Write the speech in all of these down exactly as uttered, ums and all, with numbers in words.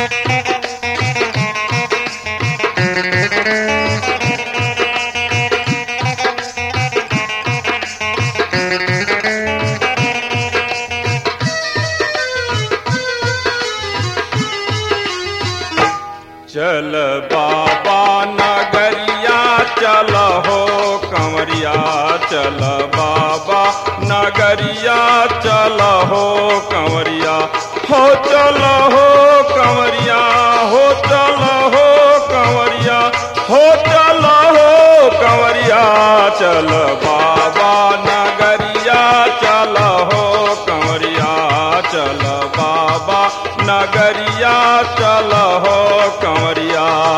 चल बाबा नगरिया चल हो कंवरिया, चल बाबा नगरिया चल हो कंवरिया, हो चल हो कंवरिया, हो चल हो कंवरिया, हो चल हो कंवरिया, चल बाबा नगरिया चल हो कंवरिया, चल बाबा नगरिया चल हो कंवरिया।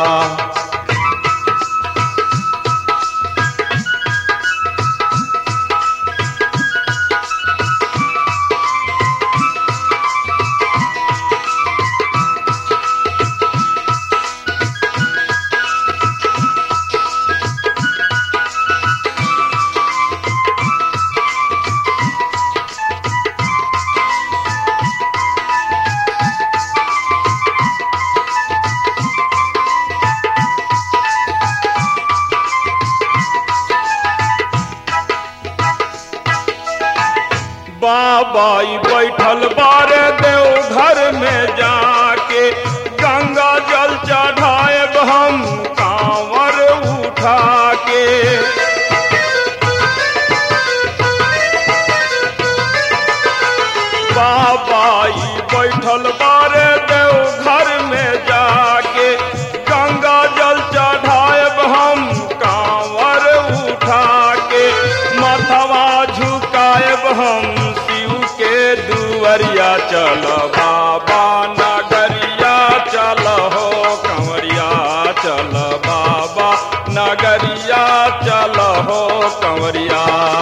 बाबाई बैठल बारे देव घर में जाके, गंगा जल चढ़ाए हम कांवर उठा के। बाबाई बैठल बारे देव घर में जाके, गंगा जल चढ़ाए हम कांवर उठा के। माथवा झुकाए हम दुवरिया, चल बाबा नगरिया चल हो कंवरिया, चल बाबा नगरिया चल हो कंवरिया।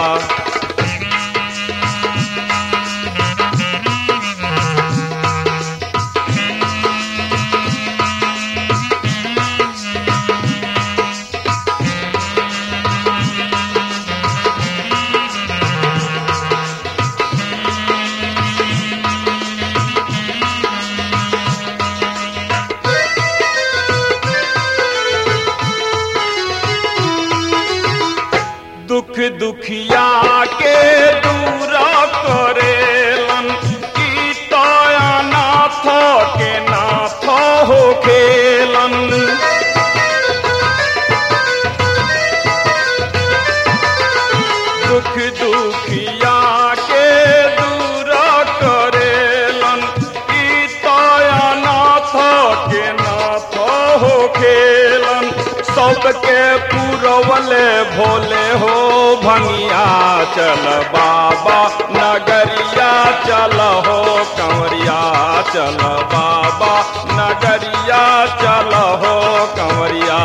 दुख दुखिया के दूरा करेलन, की तया नाथ के नाथ हो खेलन। दुख दुखिया के दूरा करेलन, की तया नाथ के नाथ हो खेलन। सबके पुरवले भोले हो भंगिया, चल बाबा नगरिया चल हो कंवरिया, चल बाबा नगरिया चल हो कंवरिया।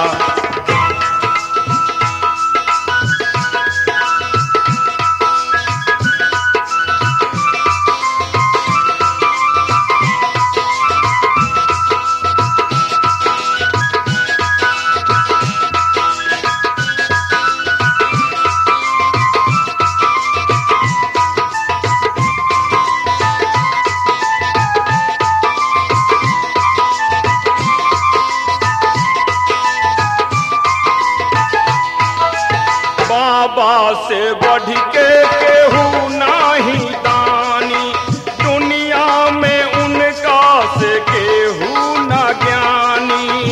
बाबा से बढ़ के केहू नाही दानी, दुनिया में उनका से केहू न ज्ञानी।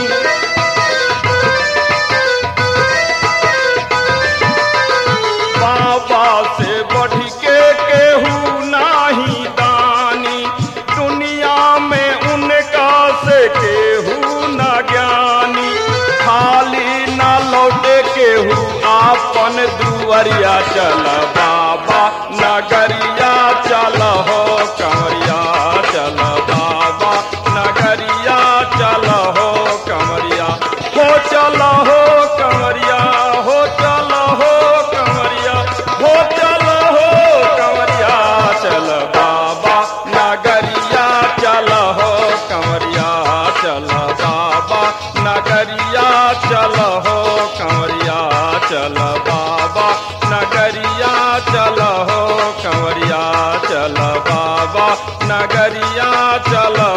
बाबा से बढ़ के केहू नाही दानी, दुनिया में उनका से केहू न ज्ञानी। खाली न लौटे केहू आपन दुवरिया, चल बाबा नगरिया चल हो कंवरिया, चल बाबा नगरिया चल हो कंवरिया, हो चल हो कंवरिया, हो चल हो कंवरिया, हो चल हो कंवरिया, चल बाबा नगरिया चल हो कंवरिया, चल बाबा नगरिया चल हो कंवरिया, चल बाबा नगरिया चल हो कंवरिया, चल बाबा नगरिया चल